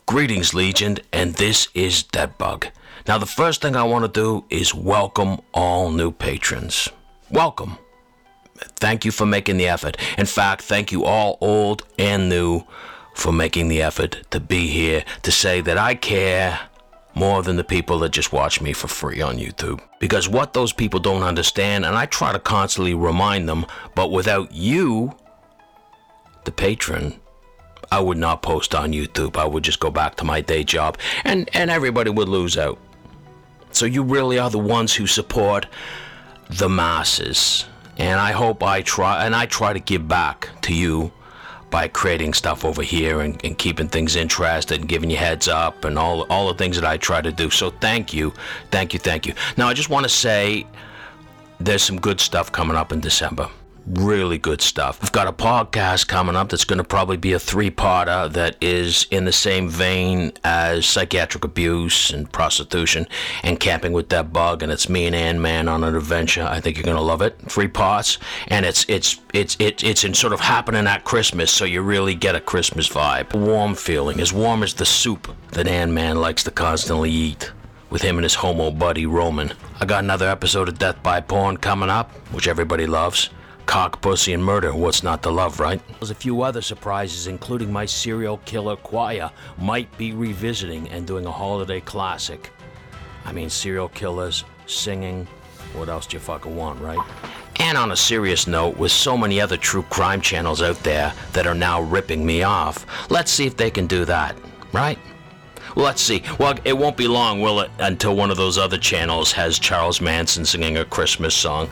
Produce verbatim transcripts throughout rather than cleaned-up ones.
Greetings, Legion, and this is Deadbug. Now, the first thing I want to do is welcome all new patrons. Welcome. Thank you for making the effort. In fact, thank you all, old and new, for making the effort to be here to say that I care more than the people that just watch me for free on YouTube. Because what those people don't understand, and I try to constantly remind them, but without you, the patron, I would not post on YouTube. I would just go back to my day job, and, and everybody would lose out. So you really are the ones who support the masses. And I hope I try, and I try to give back to you by creating stuff over here and, and keeping things interested and giving you heads up and all, all the things that I try to do. So thank you, thank you, thank you. Now I just want to say there's some good stuff coming up in December. Really good stuff. We've got a podcast coming up that's going to probably be a three-parter that is in the same vein as psychiatric abuse and prostitution and camping with that bug, and it's me and Ant-Man on an adventure. I think you're going to love it. Three parts, and it's it's it's it's it's in sort of happening at Christmas, so you really get a Christmas vibe. A warm feeling, as warm as the soup that Ant-Man likes to constantly eat with him and his homo buddy Roman. I got another episode of Death by Porn coming up, which everybody loves. Cock, pussy, and murder, what's not to love, right? There's a few other surprises, including my serial killer choir might be revisiting and doing a holiday classic. I mean, serial killers, singing, what else do you fucking want, right? And on a serious note, with so many other true crime channels out there that are now ripping me off, let's see if they can do that, right? Well, let's see. Well, it won't be long, will it, until one of those other channels has Charles Manson singing a Christmas song.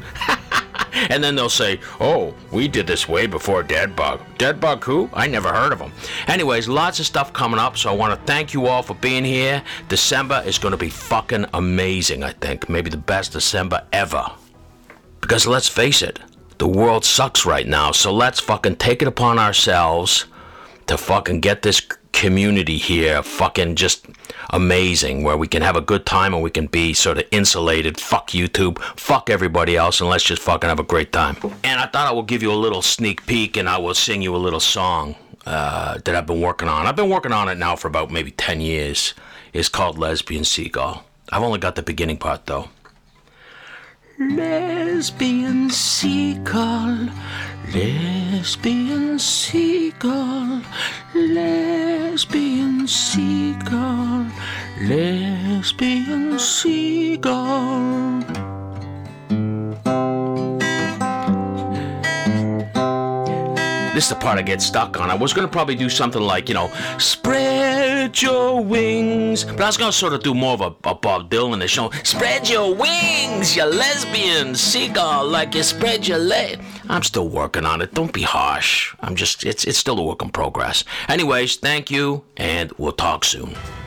And then they'll say, oh, we did this way before Deadbug. Deadbug who? I never heard of him. Anyways, lots of stuff coming up, so I want to thank you all for being here. December is going to be fucking amazing, I think. Maybe the best December ever. Because let's face it, the world sucks right now, so let's fucking take it upon ourselves to fucking get this community here fucking just amazing, where we can have a good time and we can be sort of insulated. Fuck YouTube, fuck everybody else, and let's just fucking have a great time. And I thought I would give you a little sneak peek and I will sing you a little song uh, that I've been working on. I've been working on it now for about maybe ten years. It's called Lesbian Seagull. I've only got the beginning part though. Lesbian seagull, lesbian seagull, lesbian seagull, lesbian seagull. This is the part I get stuck on. I was going to probably do something like, you know, spread your wings. But I was going to sort of do more of a, a Bob Dylan-ish, you know, spread your wings, you lesbian seagull, like you spread your leg. I'm still working on it. Don't be harsh. I'm just, it's, it's still a work in progress. Anyways, thank you, and we'll talk soon.